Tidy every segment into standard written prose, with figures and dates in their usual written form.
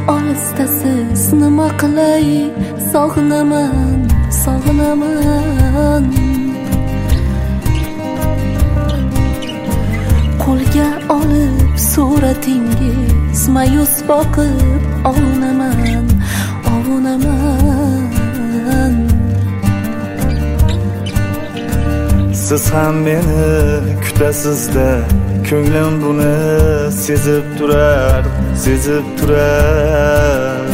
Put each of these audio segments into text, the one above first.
olistasiz nima qilay, sog'inaman, sog'inaman. Qo'lga olib suratingiz mayus boqib ovunaman, ovunaman. Siz ham meni kutasizda, ko'nglim buni sezib turar, sezib turar.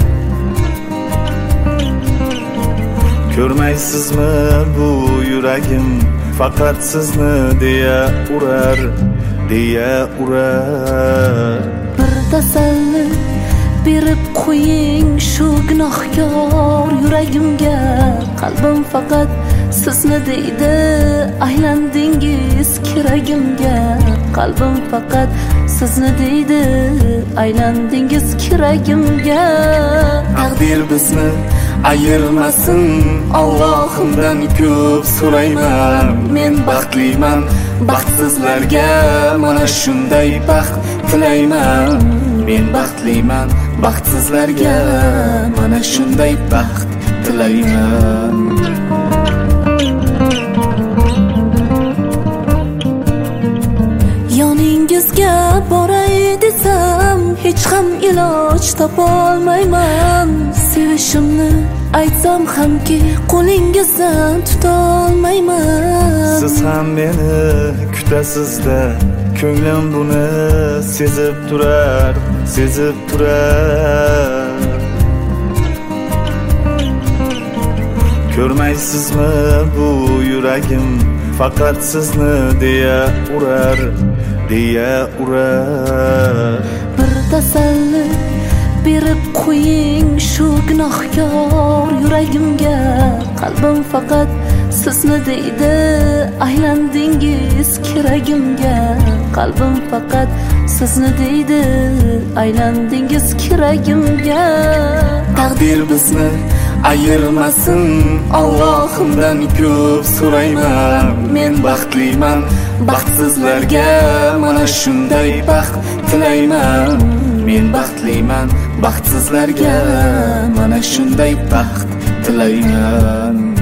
Ko'rmaysizmi bu yuragim faqat sizni deya urar, deya urar. Bir tasalli berib qo'ying shu gunohkor yuragimga, qalbim faqat sizni deydi, aylandingiz kiragimga. Qalbim faqat sizni deydi, aylandingiz kiragimga. Taqdir bizni ayirmasin, Allohimdan ko'p so'rayman. Men baxtliman, baxtsizlarga mana shunday baxt tilayman. Men baxtliman, baxtsizlarga mana shunday baxt tilayman. Yoningizga boray desam hech ham iloj topolmayman. Sevishimni aytsam hamki qo'lingizdan tutolmayman. Siz ham meni kutasizda, ko'nglim buni sezib turar, sezib turar. Ko'rmaysizmi bu yuragim faqat sizni deya urar, deya urar. Bir tasalli berib qo'ying shu gunohkor yuragimga, qalbim faqat sizni deydi, aylandingiz kiragimga. Qalbim faqat sizni deydi, aylandingiz kiragimga. Taqdir bizni ayirmasin, Allohimdan ko'p so'rayman. Men baxtliman, baxtsizlarga mana shunday baxt tilayman. Men baxtliman, baxtsizlarga mana shunday baxt tilayman.